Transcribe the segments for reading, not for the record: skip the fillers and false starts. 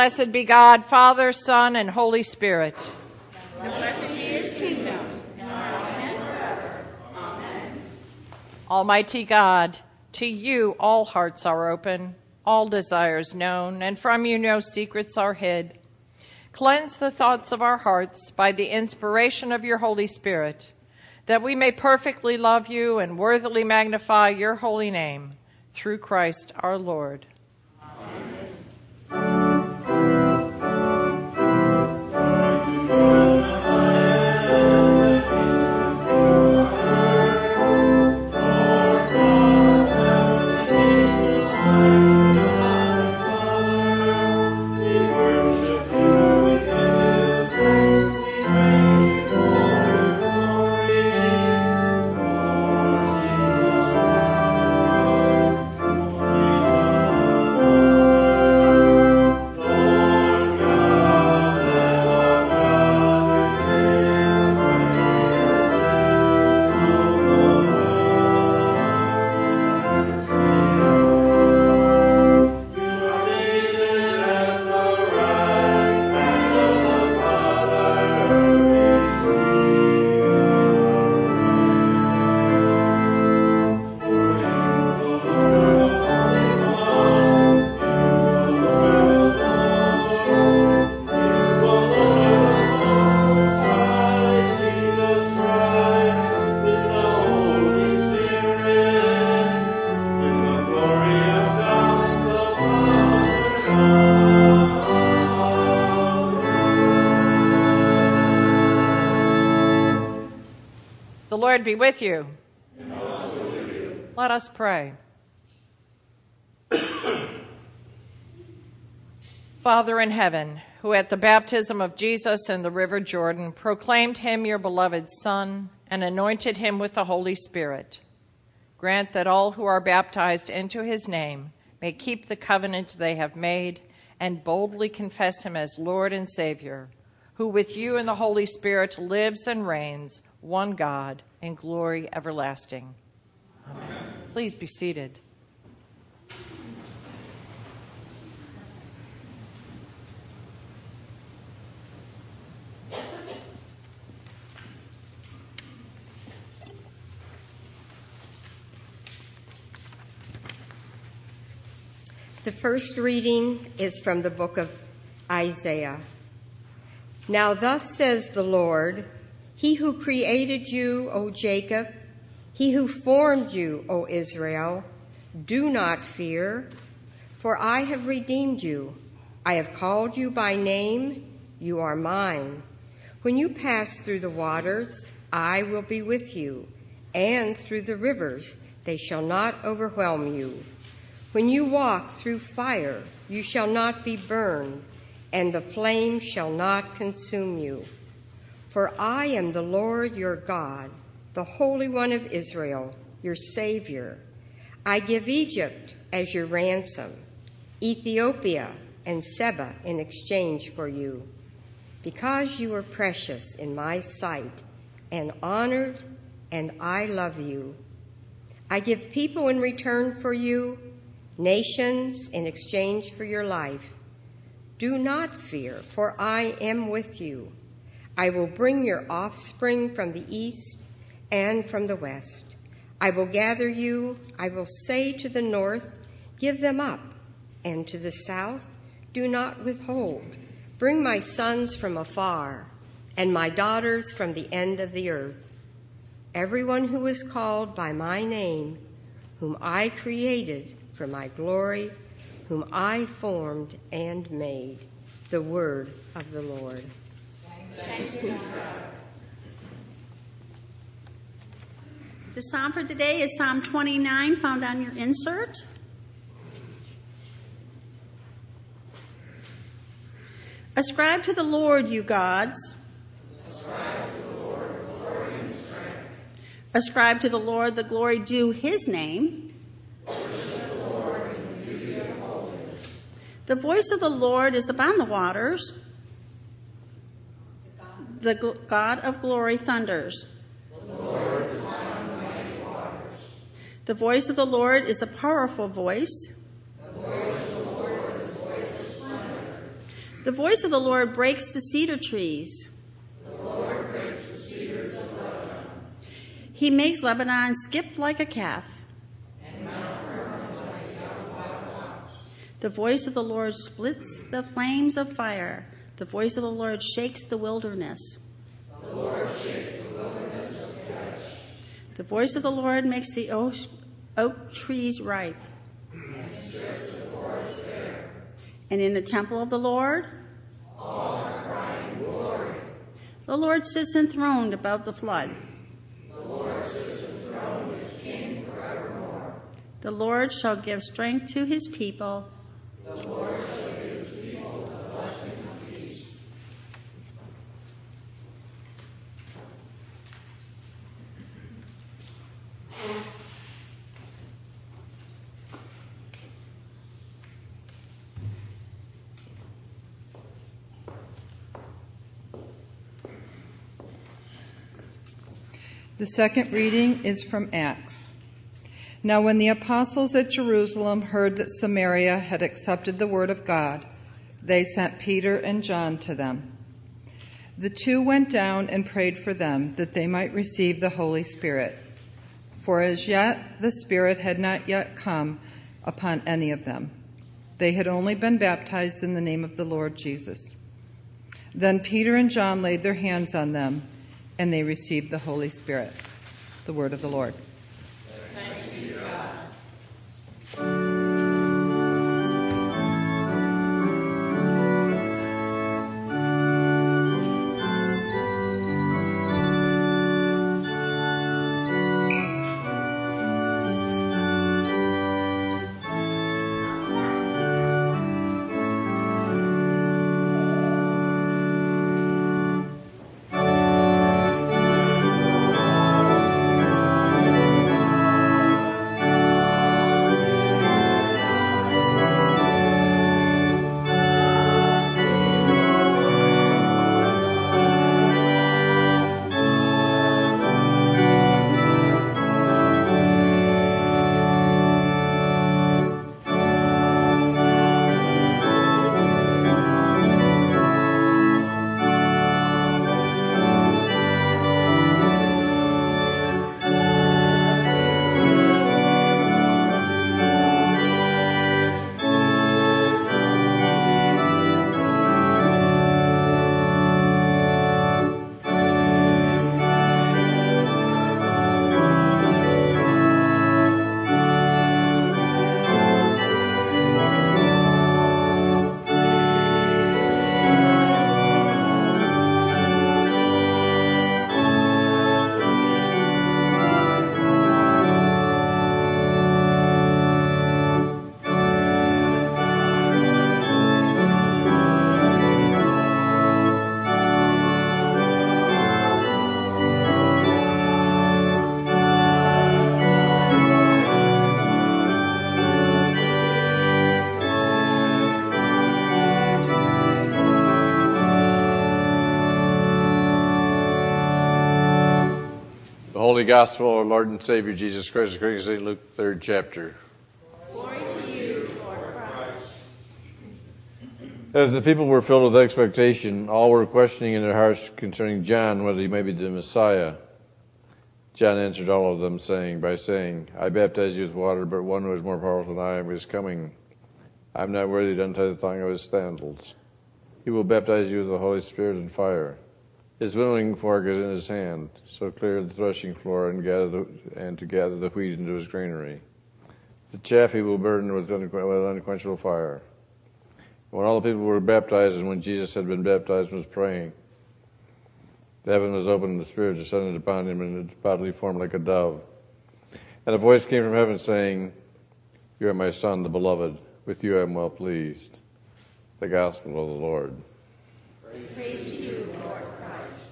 blessed be God, Father, Son, and Holy Spirit. And blessed be his kingdom, now and forever. Amen. Almighty God, to you all hearts are open, all desires known, and from you no secrets are hid. Cleanse the thoughts of our hearts by the inspiration of your Holy Spirit, that we may perfectly love you and worthily magnify your holy name, through Christ our Lord. The Lord be with you. And also with you. Let us pray. Father in heaven, who at the baptism of Jesus in the river Jordan proclaimed him your beloved Son and anointed him with the Holy Spirit, grant that all who are baptized into his name may keep the covenant they have made and boldly confess him as Lord and Savior, who with you and the Holy Spirit lives and reigns, one God, in glory everlasting. Amen. Please be seated. The first reading is from the book of Isaiah. Now thus says the Lord, He who created you, O Jacob, he who formed you, O Israel, do not fear, for I have redeemed you. I have called you by name, you are mine. When you pass through the waters, I will be with you, and through the rivers, they shall not overwhelm you. When you walk through fire, you shall not be burned, and the flame shall not consume you. For I am the Lord your God, the Holy One of Israel, your Savior. I give Egypt as your ransom, Ethiopia and Seba in exchange for you, because you are precious in my sight and honored, and I love you. I give people in return for you, nations in exchange for your life. Do not fear, for I am with you. I will bring your offspring from the east and from the west. I will gather you. I will say to the north, give them up, and to the south, do not withhold. Bring my sons from afar, and my daughters from the end of the earth. Everyone who is called by my name, whom I created for my glory, whom I formed and made. The word of the Lord. Thanks be to God. The psalm for today is Psalm 29, found on your insert. Ascribe to the Lord, you gods. Ascribe to the Lord glory and strength. Ascribe to the Lord the glory due his name. Worship the Lord in the beauty of holiness. The voice of the Lord is upon the waters. The God of glory thunders. The Lord is upon the mighty waters. The voice of the Lord is a powerful voice. The voice of the Lord is a voice of splendor. The voice of the Lord breaks the cedar trees. The Lord breaks the cedars of Lebanon. He makes Lebanon skip like a calf. And Mount Hermon like a young wild ox. The voice of the Lord splits the flames of fire. The voice of the Lord shakes the wilderness. The Lord shakes the wilderness of Kadesh. The voice of the Lord makes the oak trees ripe. And strips the forest bare. And in the temple of the Lord, All are crying glory. the Lord sits enthroned above the flood. The Lord sits enthroned as King forevermore. The Lord shall give strength to his people. The Lord shall give his people the blessing of peace. The second reading is from Acts. Now when the apostles at Jerusalem heard that Samaria had accepted the word of God, they sent Peter and John to them. The two went down and prayed for them that they might receive the Holy Spirit. For as yet the Spirit had not yet come upon any of them. They had only been baptized in the name of the Lord Jesus. Then Peter and John laid their hands on them, and they received the Holy Spirit. The word of the Lord. Thanks be to God. Holy Gospel of our Lord and Savior Jesus Christ, according to St. Luke, 3rd chapter. Glory to you, Lord Christ. As the people were filled with expectation, all were questioning in their hearts concerning John whether he may be the Messiah. John answered all of them, saying, I baptize you with water, but one who is more powerful than I am is coming. I am not worthy to untie the thong of his sandals. He will baptize you with the Holy Spirit and fire. His winnowing fork is in his hand, so clear the threshing floor and to gather the wheat into his granary. The chaff he will burn with unquenchable fire. When all the people were baptized, and when Jesus had been baptized and was praying, the heaven was opened, and the Spirit descended upon him in a bodily form like a dove. And a voice came from heaven saying, You are my Son, the Beloved. With you I am well pleased. The Gospel of the Lord. Praise to you, Lord Christ.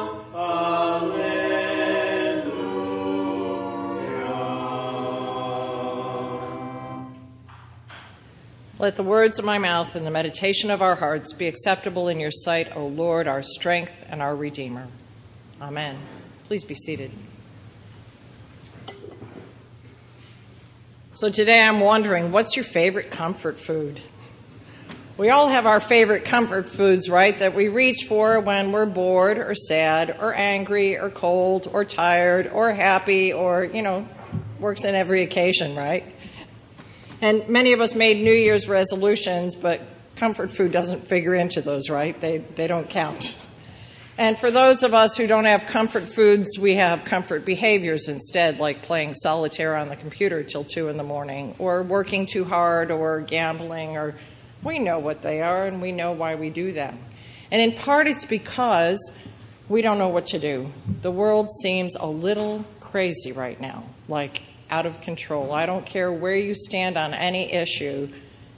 Alleluia. Let the words of my mouth and the meditation of our hearts be acceptable in your sight, O Lord, our strength and our Redeemer. Amen. Please be seated. So today I'm wondering, what's your favorite comfort food? We all have our favorite comfort foods, right, that we reach for when we're bored or sad or angry or cold or tired or happy or, works in every occasion, right? And many of us made New Year's resolutions, but comfort food doesn't figure into those, right? They don't count. And for those of us who don't have comfort foods, we have comfort behaviors instead, like playing solitaire on the computer till 2 in the morning, or working too hard, or gambling, or we know what they are and we know why we do them. And in part it's because we don't know what to do. The world seems a little crazy right now, like out of control. I don't care where you stand on any issue,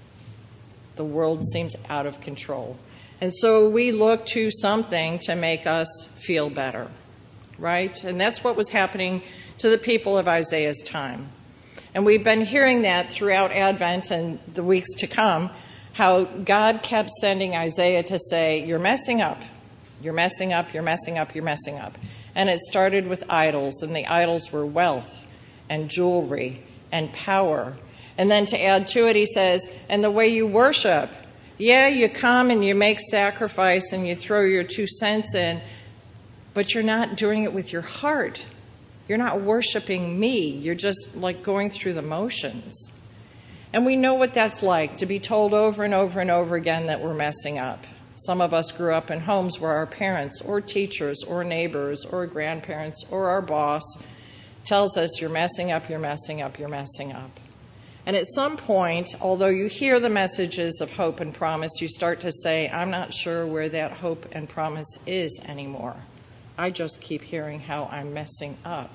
the world seems out of control. And so we look to something to make us feel better, right? And that's what was happening to the people of Isaiah's time. And we've been hearing that throughout Advent and the weeks to come, how God kept sending Isaiah to say, you're messing up, you're messing up, you're messing up, you're messing up. And it started with idols, and the idols were wealth and jewelry and power. And then to add to it, he says, and the way you worship, yeah, you come and you make sacrifice and you throw your 2 cents in, but you're not doing it with your heart. You're not worshiping me. You're just like going through the motions. And we know what that's like, to be told over and over and over again that we're messing up. Some of us grew up in homes where our parents or teachers or neighbors or grandparents or our boss tells us you're messing up, you're messing up, you're messing up. And at some point, although you hear the messages of hope and promise, you start to say, I'm not sure where that hope and promise is anymore. I just keep hearing how I'm messing up.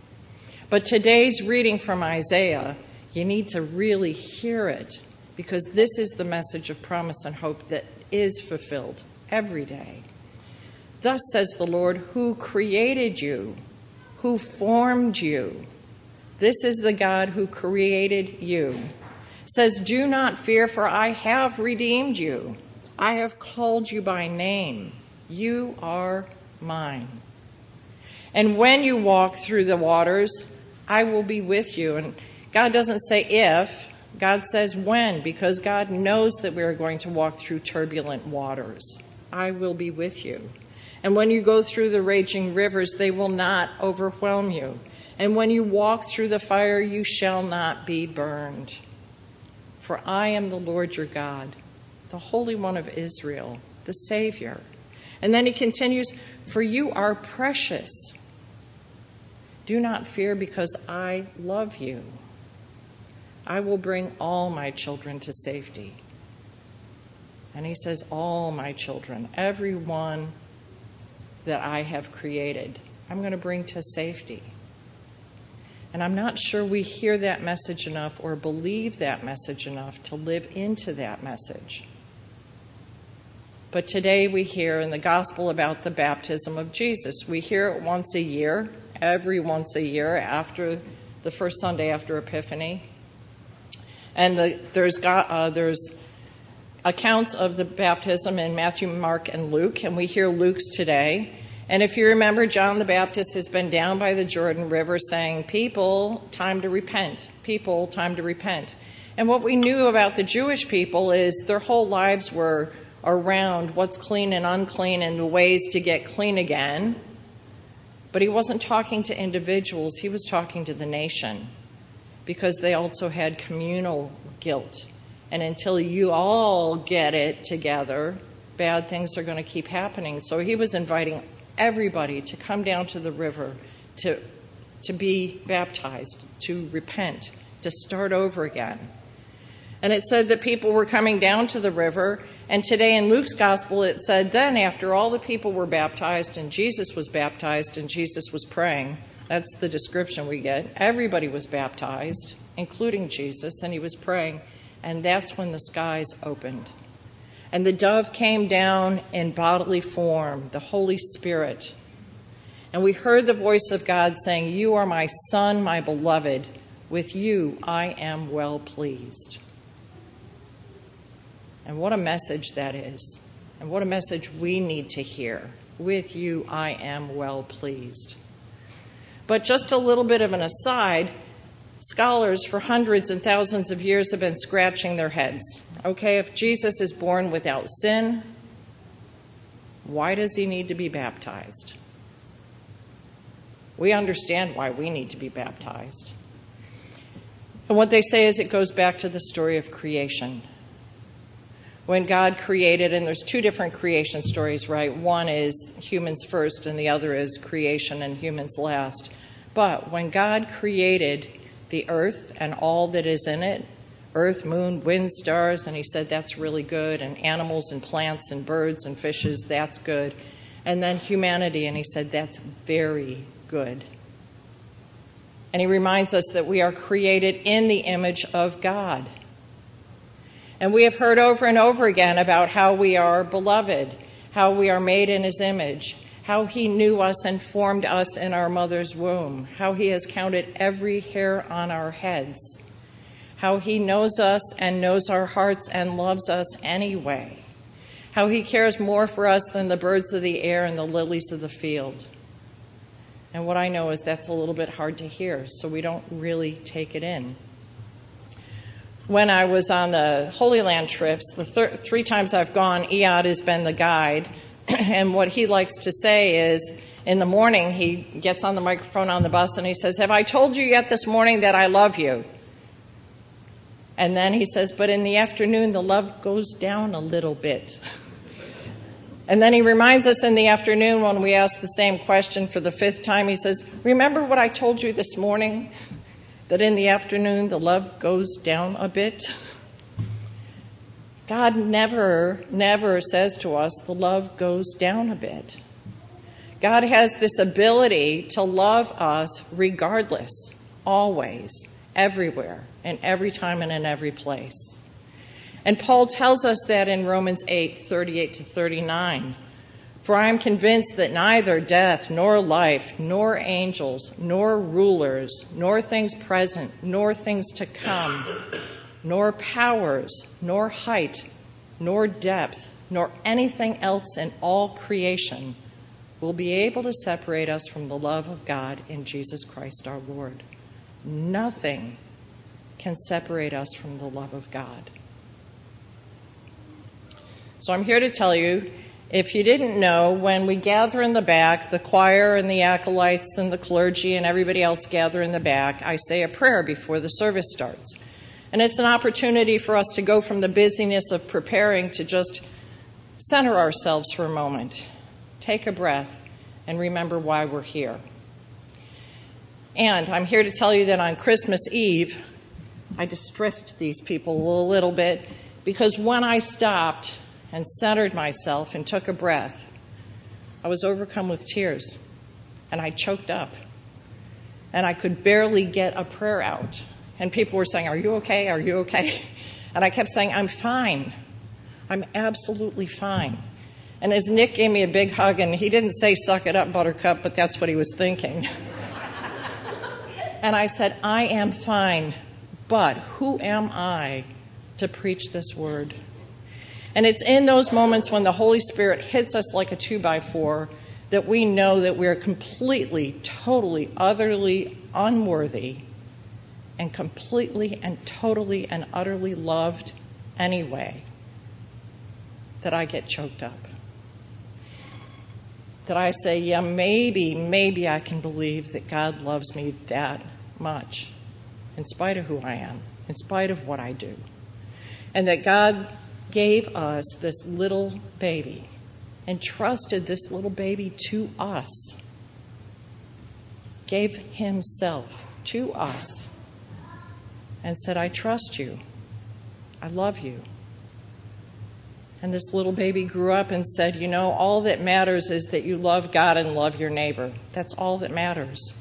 But today's reading from Isaiah, you need to really hear it, because this is the message of promise and hope that is fulfilled every day. Thus says the Lord, who created you, who formed you. This is the God who created you. Says, do not fear, for I have redeemed you. I have called you by name. You are mine. And when you walk through the waters, I will be with you. And God doesn't say if, God says when, because God knows that we are going to walk through turbulent waters. I will be with you. And when you go through the raging rivers, they will not overwhelm you. And when you walk through the fire, you shall not be burned. For I am the Lord your God, the Holy One of Israel, the Savior. And then he continues, for you are precious. Do not fear, because I love you. I will bring all my children to safety. And he says, all my children, every one that I have created, I'm going to bring to safety. And I'm not sure we hear that message enough or believe that message enough to live into that message. But today we hear in the gospel about the baptism of Jesus. We hear it once a year, every once a year, after the first Sunday after Epiphany. And there's accounts of the baptism in Matthew, Mark, and Luke, and we hear Luke's today. And if you remember, John the Baptist has been down by the Jordan River saying, people, time to repent. People, time to repent. And what we knew about the Jewish people is their whole lives were around what's clean and unclean and the ways to get clean again. But he wasn't talking to individuals, he was talking to the nation, because they also had communal guilt. And until you all get it together, bad things are going to keep happening. So he was inviting everybody to come down to the river, to be baptized, to repent, to start over again. And it said that people were coming down to the river. And today in Luke's gospel, it said then after all the people were baptized and Jesus was baptized and Jesus was praying, that's the description we get. Everybody was baptized, including Jesus, and he was praying. And that's when the skies opened. And the dove came down in bodily form, the Holy Spirit. And we heard the voice of God saying, you are my Son, my beloved. With you I am well pleased. And what a message that is. And what a message we need to hear. With you I am well pleased. But just a little bit of an aside, scholars for hundreds and thousands of years have been scratching their heads. Okay, if Jesus is born without sin, why does he need to be baptized? We understand why we need to be baptized. And what they say is it goes back to the story of creation. When God created, and there's two different creation stories, right? One is humans first, and the other is creation and humans last. But when God created the earth and all that is in it, earth, moon, wind, stars, and he said that's really good, and animals and plants and birds and fishes, that's good. And then humanity, and he said that's very good. And he reminds us that we are created in the image of God. And we have heard over and over again about how we are beloved, how we are made in his image, how he knew us and formed us in our mother's womb, how he has counted every hair on our heads, how he knows us and knows our hearts and loves us anyway, how he cares more for us than the birds of the air and the lilies of the field. And what I know is that's a little bit hard to hear, so we don't really take it in. When I was on the Holy Land trips, the 3 times I've gone, Iyad has been the guide. And what he likes to say is, in the morning, he gets on the microphone on the bus and he says, "Have I told you yet this morning that I love you?" And then he says, "But in the afternoon, the love goes down a little bit." And then he reminds us in the afternoon when we ask the same question for the 5th time, he says, "Remember what I told you this morning? That in the afternoon the love goes down a bit." God never says to us the love goes down a bit. God has this ability to love us regardless, always, everywhere, and every time and in every place. And Paul tells us that in Romans 8:38-39. "For I am convinced that neither death, nor life, nor angels, nor rulers, nor things present, nor things to come, nor powers, nor height, nor depth, nor anything else in all creation will be able to separate us from the love of God in Jesus Christ our Lord." Nothing can separate us from the love of God. So I'm here to tell you, if you didn't know, when we gather in the back, the choir and the acolytes and the clergy and everybody else gather in the back, I say a prayer before the service starts. And it's an opportunity for us to go from the busyness of preparing to just center ourselves for a moment, take a breath, and remember why we're here. And I'm here to tell you that on Christmas Eve, I distressed these people a little bit, because when I stopped and centered myself and took a breath, I was overcome with tears, and I choked up, and I could barely get a prayer out. And people were saying, "Are you okay? Are you okay?" And I kept saying, "I'm fine. I'm absolutely fine." And as Nick gave me a big hug, and he didn't say, "Suck it up, Buttercup," but that's what he was thinking. And I said, "I am fine, but who am I to preach this word?" And it's in those moments when the Holy Spirit hits us like a 2x4 that we know that we're completely, totally, utterly unworthy and completely and totally and utterly loved anyway, that I get choked up. That I say, yeah, maybe I can believe that God loves me that much, in spite of who I am, in spite of what I do. And that God gave us this little baby, entrusted this little baby to us, gave himself to us, and said, "I trust you. I love you." And this little baby grew up and said, "You know, all that matters is that you love God and love your neighbor. That's all that matters."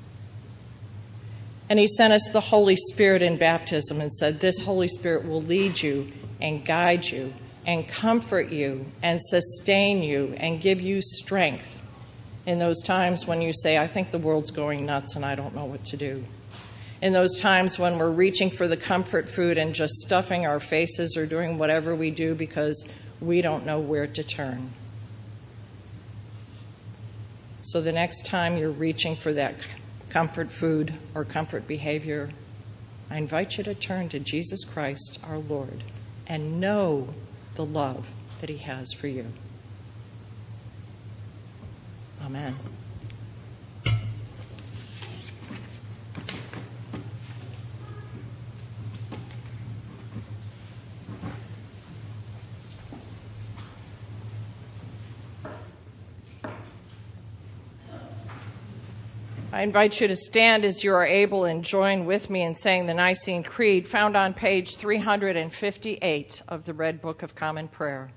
And he sent us the Holy Spirit in baptism and said, "This Holy Spirit will lead you and guide you and comfort you and sustain you and give you strength in those times when you say, I think the world's going nuts and I don't know what to do." in those times when we're reaching for the comfort food and just stuffing our faces or doing whatever we do because we don't know where to turn. So the next time you're reaching for that comfort food or comfort behavior, I invite you to turn to Jesus Christ, our Lord, and know the love that he has for you. Amen. I invite you to stand as you are able and join with me in saying the Nicene Creed, found on page 358 of the Red Book of Common Prayer.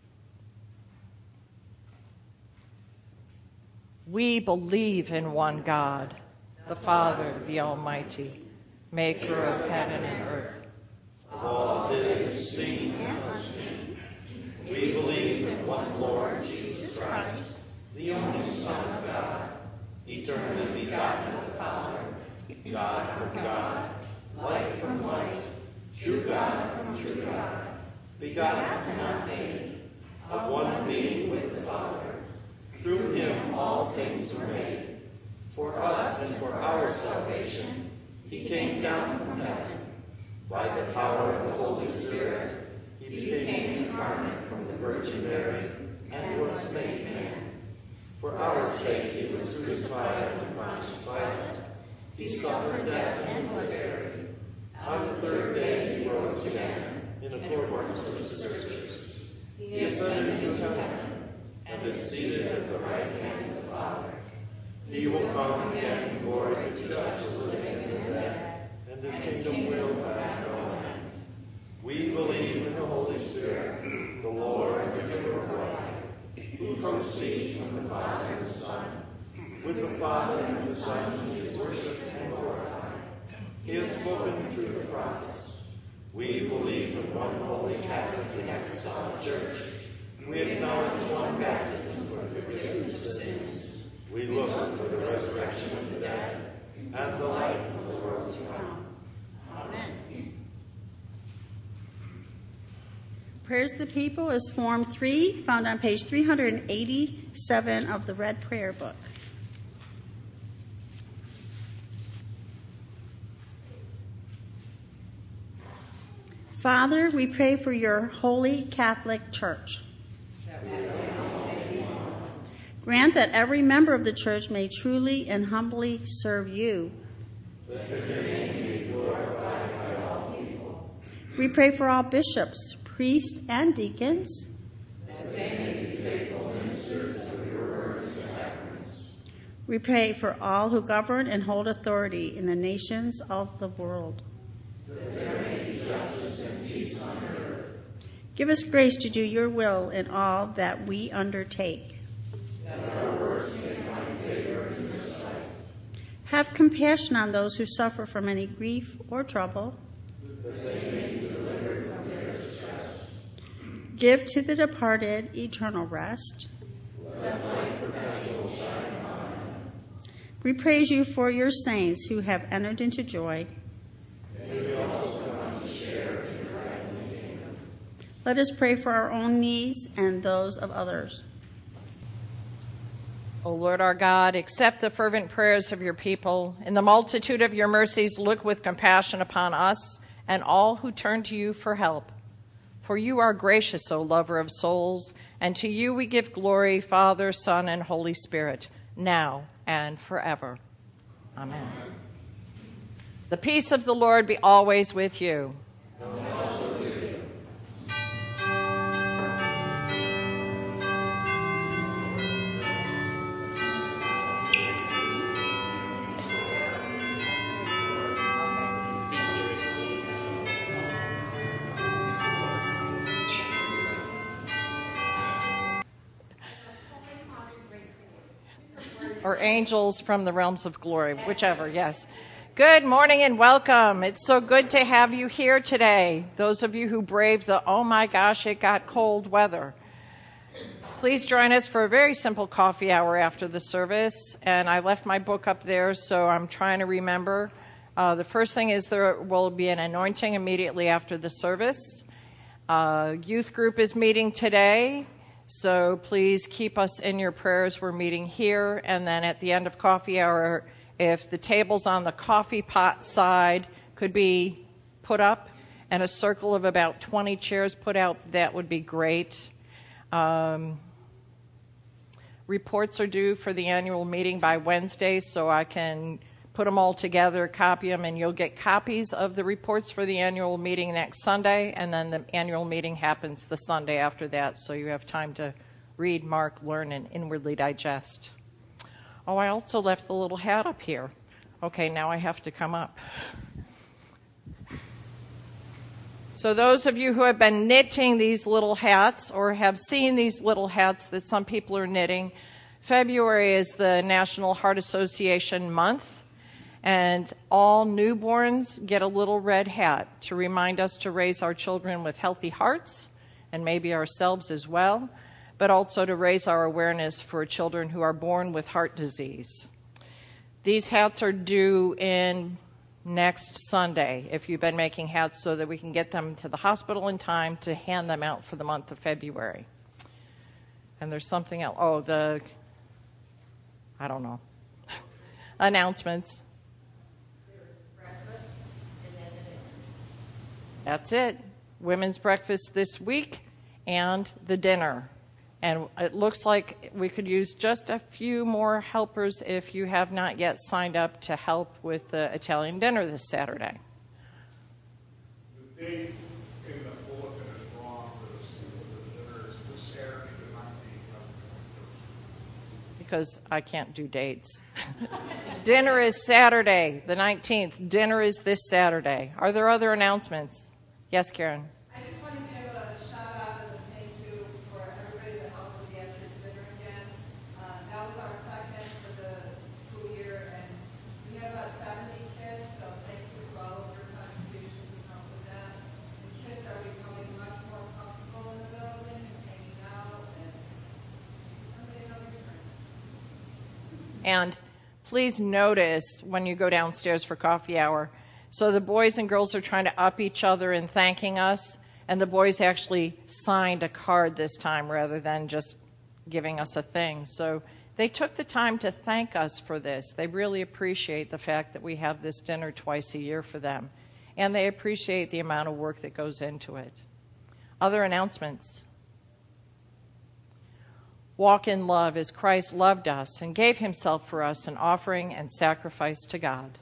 We believe in one God, the Father, the Almighty, maker of heaven and earth. All that is seen and unseen. We believe in one Lord Jesus Christ, the only Son of God, eternally begotten of the Father, God from God, light from light, true God from true God, begotten and not made, of one being with the Father. Through him all things were made. For us and for our salvation, he came down from heaven. By the power of the Holy Spirit, he became incarnate from the Virgin Mary and was made man. For our sake he was crucified under Pontius Pilate. He suffered death and was buried. On the third day he rose again, in accordance with the Scriptures. He ascended into heaven, and is seated at the right hand of the Father. He will come again in glory to judge the living and the dead, and his kingdom will have no end. We believe in the Holy Spirit, the Lord and the giver of life, who proceeds from the Father and the Son. With the Father and the Son he is worshipped and glorified. He has spoken through the prophets. We believe in one holy Catholic and Apostolic Church. We acknowledge one baptism for the forgiveness of sins. We look for the resurrection of the dead and the life of the world to come. Amen. Prayers of the People is Form 3, found on page 387 of the Red Prayer Book. Father, we pray for your holy Catholic Church. Grant that every member of the Church may truly and humbly serve you. That your name be glorified by all people. We pray for all bishops, priests, and deacons. That they may be faithful ministers of your word and sacraments. We pray for all who govern and hold authority in the nations of the world. That there may be justice and peace on earth. Give us grace to do your will in all that we undertake. That our works may find favor in your sight. Have compassion on those who suffer from any grief or trouble. That they may be delivered from their distress. Give to the departed eternal rest. Let light perpetual shine upon them. We praise you for your saints who have entered into joy. May we also come to share in your heavenly kingdom. Let us pray for our own needs and those of others. O Lord our God, accept the fervent prayers of your people. In the multitude of your mercies, look with compassion upon us and all who turn to you for help. For you are gracious, O lover of souls, and to you we give glory, Father, Son, and Holy Spirit, now and forever. Amen. The peace of the Lord be always with you. And also with you. Or angels from the realms of glory, whichever, yes. Good morning and welcome. It's so good to have you here today. Those of you who braved the, oh my gosh, it got cold weather. Please join us for a very simple coffee hour after the service. And I left my book up there, so I'm trying to remember. The first thing is there will be an anointing immediately after the service. Youth group is meeting today, so please keep us in your prayers. We're meeting here, and then at the end of coffee hour, if the tables on the coffee pot side could be put up and a circle of about 20 chairs put out, that would be great. Reports are due for the annual meeting by Wednesday, so I can put them all together, copy them, and you'll get copies of the reports for the annual meeting next Sunday, and then the annual meeting happens the Sunday after that, so you have time to read, mark, learn, and inwardly digest. Oh, I also left the little hat up here. Okay, now I have to come up. So those of you who have been knitting these little hats or have seen these little hats that some people are knitting, February is the National Heart Association month, and all newborns get a little red hat to remind us to raise our children with healthy hearts, and maybe ourselves as well, but also to raise our awareness for children who are born with heart disease. These hats are due in next Sunday, if you've been making hats, so that we can get them to the hospital in time to hand them out for the month of February. And there's something else. Oh, I don't know. Announcements. That's it. Women's breakfast this week and the dinner. And it looks like we could use just a few more helpers if you have not yet signed up to help with the Italian dinner this Saturday. The date in the bulletin is wrong for the school. The dinner is this Saturday, the 19th, not the 21st. Because I can't do dates. Dinner is Saturday, the 19th. Dinner is this Saturday. Are there other announcements? Yes, Karen. I just want to give a shout out and a thank you for everybody that helped with the Extra Dinner again. That was our second for the school year, and we have about 70 kids, so thank you for all of your contributions to help with that. The kids are becoming much more comfortable in the building and hanging out, and somebody another different. And please notice when you go downstairs for coffee hour, so the boys and girls are trying to up each other in thanking us, and the boys actually signed a card this time rather than just giving us a thing. So they took the time to thank us for this. They really appreciate the fact that we have this dinner twice a year for them, and they appreciate the amount of work that goes into it. Other announcements. Walk in love as Christ loved us and gave himself for us, an offering and sacrifice to God.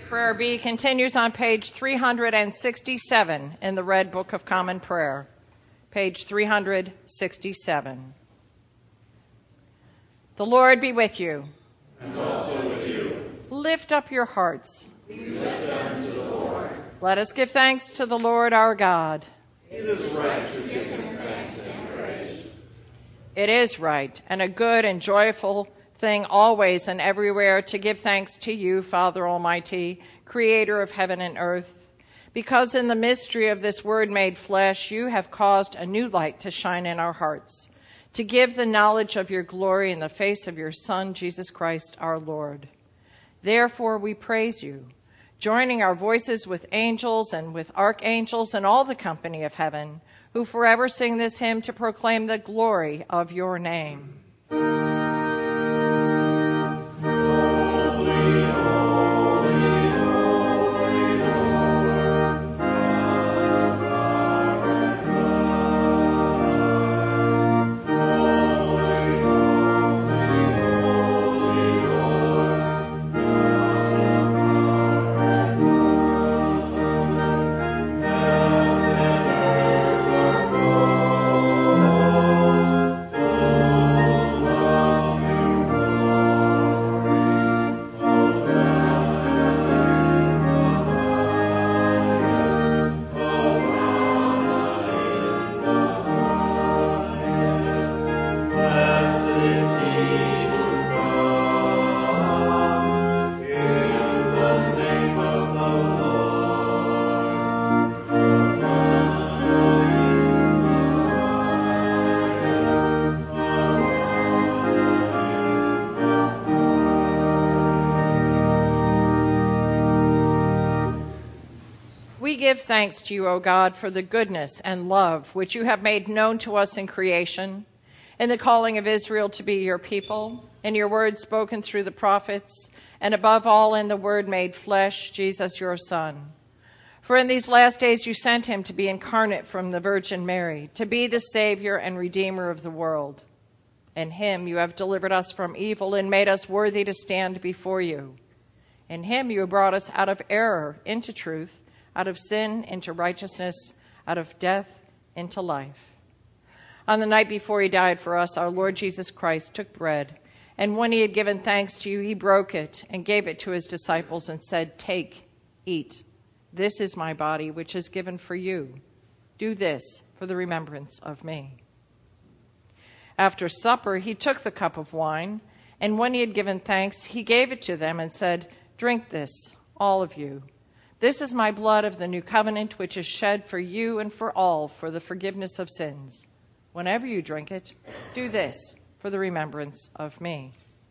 Prayer B continues on page 367 in the Red Book of Common Prayer. Page 367. The Lord be with you. And also with you. Lift up your hearts. We lift them to the Lord. Let us give thanks to the Lord our God. It is right to give him thanks and praise. It is right and a good and joyful thing always and everywhere to give thanks to you, Father Almighty, Creator of heaven and earth, because in the mystery of this Word made flesh, you have caused a new light to shine in our hearts, to give the knowledge of your glory in the face of your Son, Jesus Christ, our Lord. Therefore we praise you, joining our voices with angels and with archangels and all the company of heaven, who forever sing this hymn to proclaim the glory of your name. We give thanks to you, O God, for the goodness and love which you have made known to us in creation, in the calling of Israel to be your people, in your word spoken through the prophets, and above all in the word made flesh, Jesus your Son. For in these last days you sent him to be incarnate from the Virgin Mary, to be the Savior and Redeemer of the world. In him you have delivered us from evil and made us worthy to stand before you. In him you have brought us out of error into truth, out of sin into righteousness, out of death into life. On the night before he died for us, our Lord Jesus Christ took bread, and when he had given thanks to you, he broke it and gave it to his disciples and said, "Take, eat. This is my body, which is given for you. Do this for the remembrance of me." After supper, he took the cup of wine, and when he had given thanks, he gave it to them and said, "Drink this, all of you. This is my blood of the new covenant, which is shed for you and for all for the forgiveness of sins. Whenever you drink it, do this for the remembrance of me."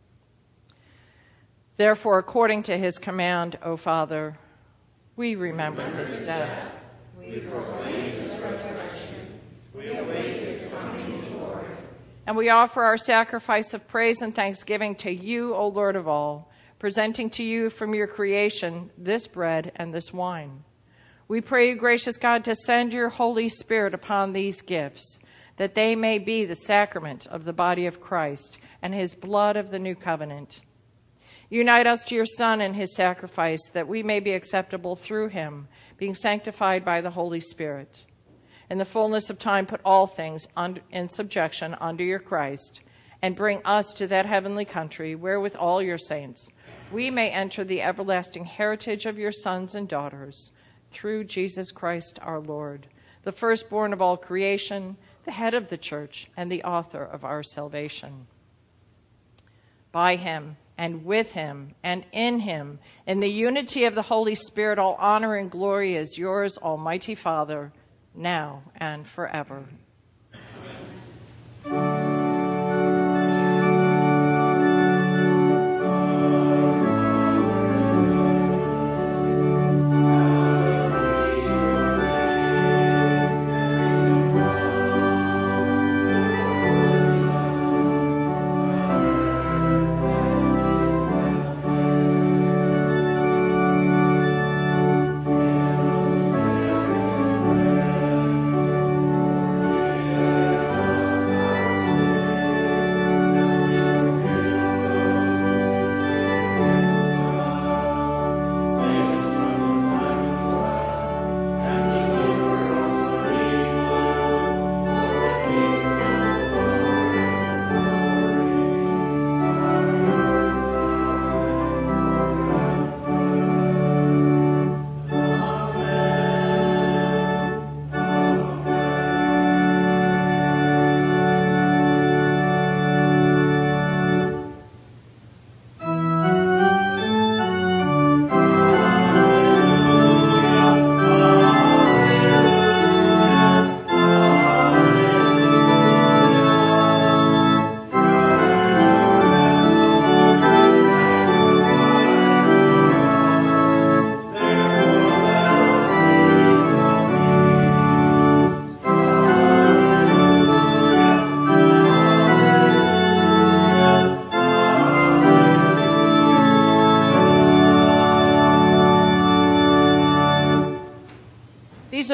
Therefore, according to his command, O Father, we remember his death. We proclaim his resurrection. We await his coming glory. And we offer our sacrifice of praise and thanksgiving to you, O Lord of all, presenting to you from your creation this bread and this wine. We pray you, gracious God, to send your Holy Spirit upon these gifts, that they may be the sacrament of the body of Christ and his blood of the new covenant. Unite us to your Son and his sacrifice, that we may be acceptable through him, being sanctified by the Holy Spirit. In the fullness of time, put all things in subjection under your Christ, and bring us to that heavenly country where with all your saints we may enter the everlasting heritage of your sons and daughters, through Jesus Christ our Lord, the firstborn of all creation, the head of the church, and the author of our salvation. By him, and with him, and in him, in the unity of the Holy Spirit, all honor and glory is yours, Almighty Father, now and forever.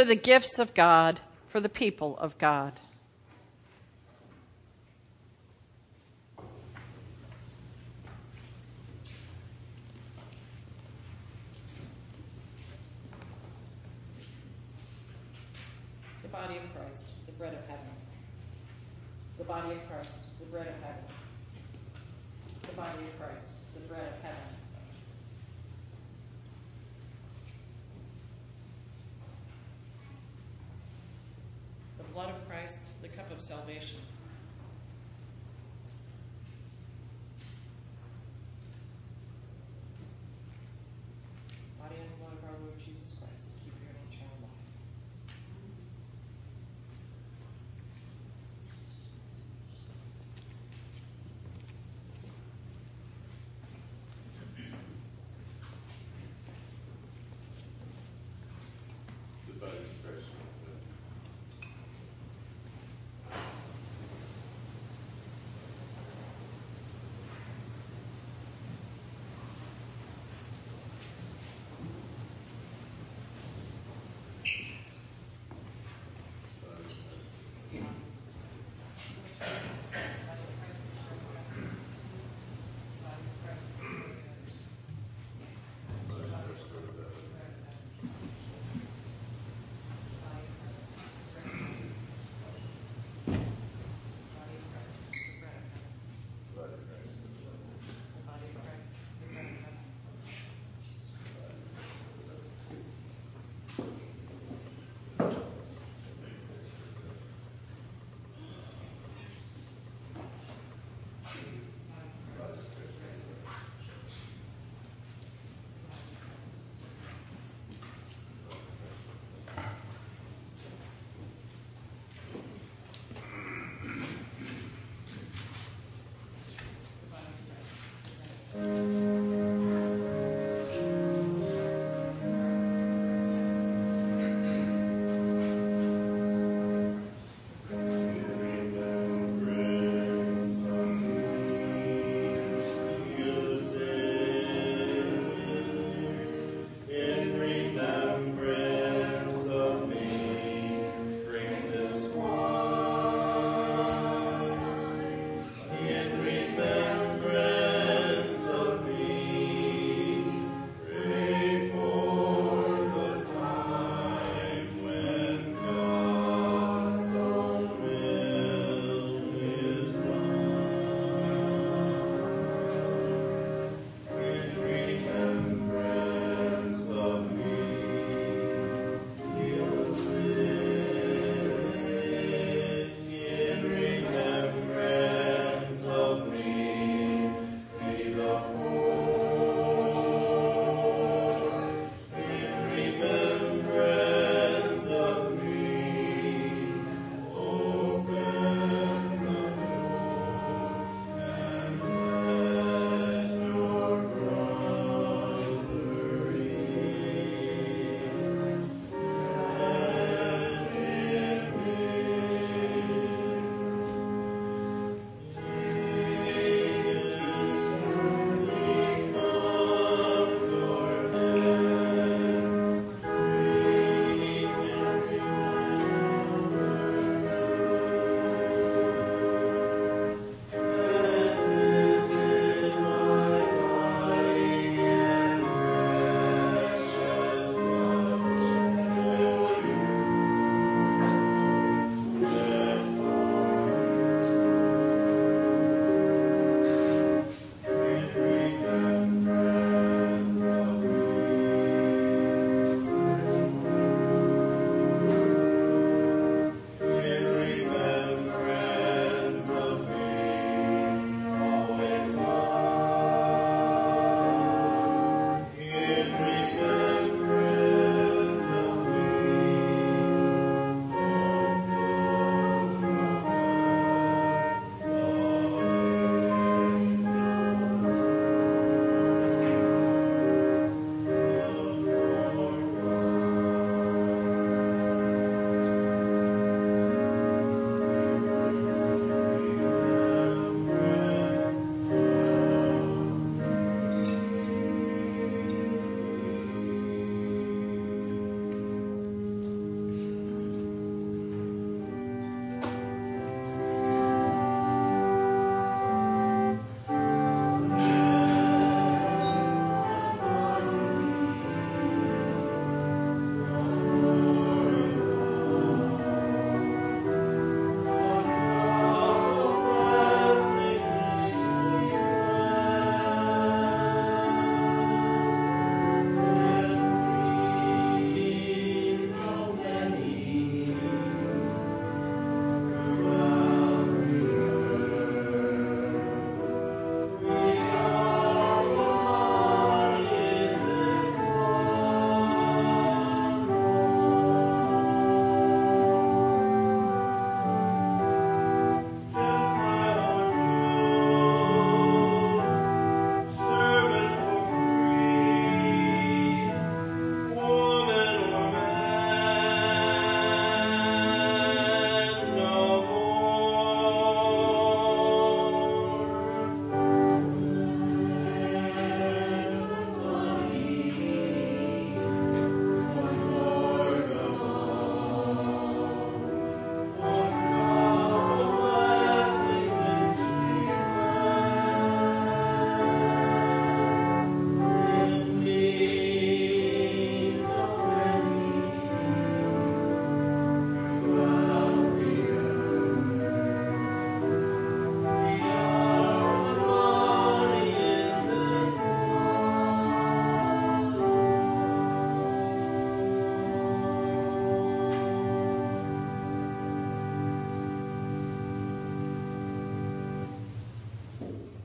the gifts of God for the people of God. The body of Christ, the bread of heaven. The body of Christ, the bread of heaven. The body of Christ, the bread of heaven. The blood of Christ, the cup of salvation. Body and blood of our Lord Jesus Christ, keep your eternal life.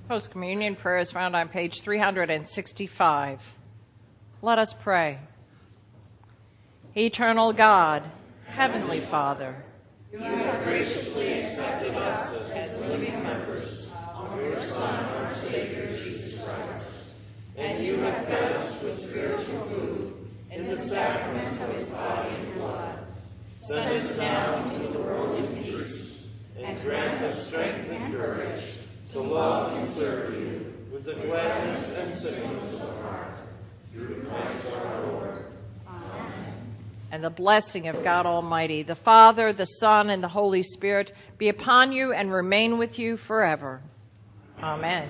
Post-communion prayer is found on page 365. Let us pray. Eternal God, Heavenly Father, you have graciously accepted us as living members of your Son, our Savior, Jesus Christ, and you have fed us with spiritual food in the sacrament of his body and blood. Send us now into the world in peace, and grant us strength and courage to love and serve you with the gladness and singleness of heart. Through Christ our Lord. Amen. And the blessing of God Almighty, the Father, the Son, and the Holy Spirit be upon you and remain with you forever. Amen.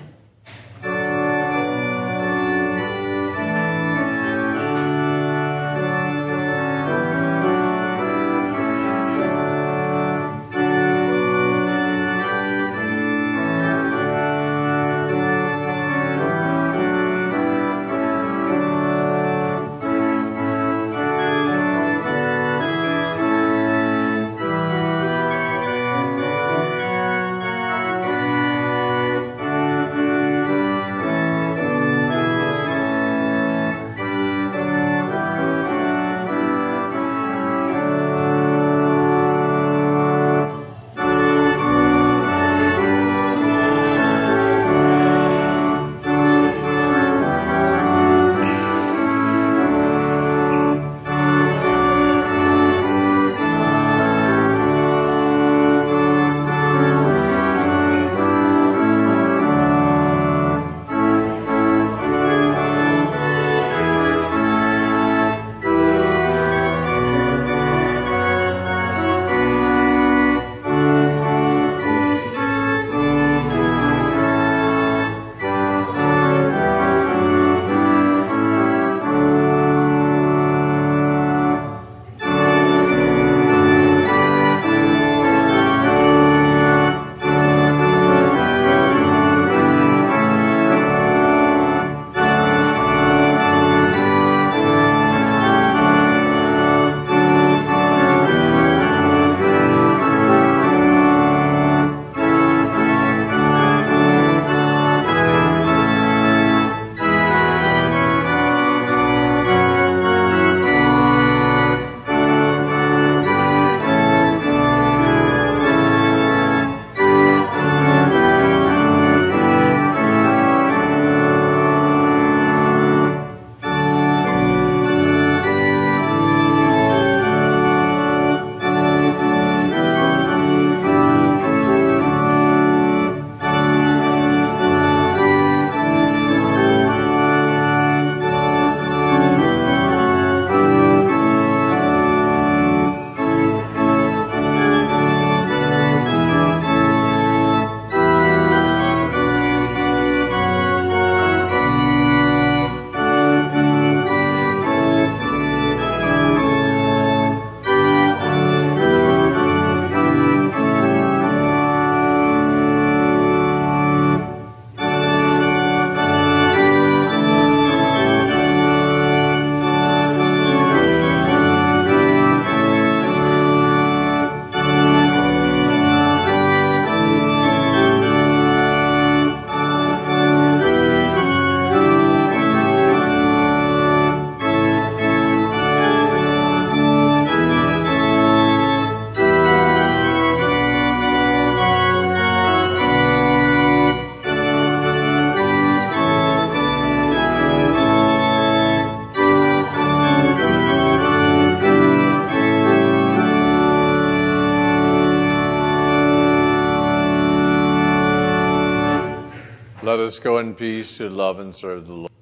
Let us go in peace to love and serve the Lord.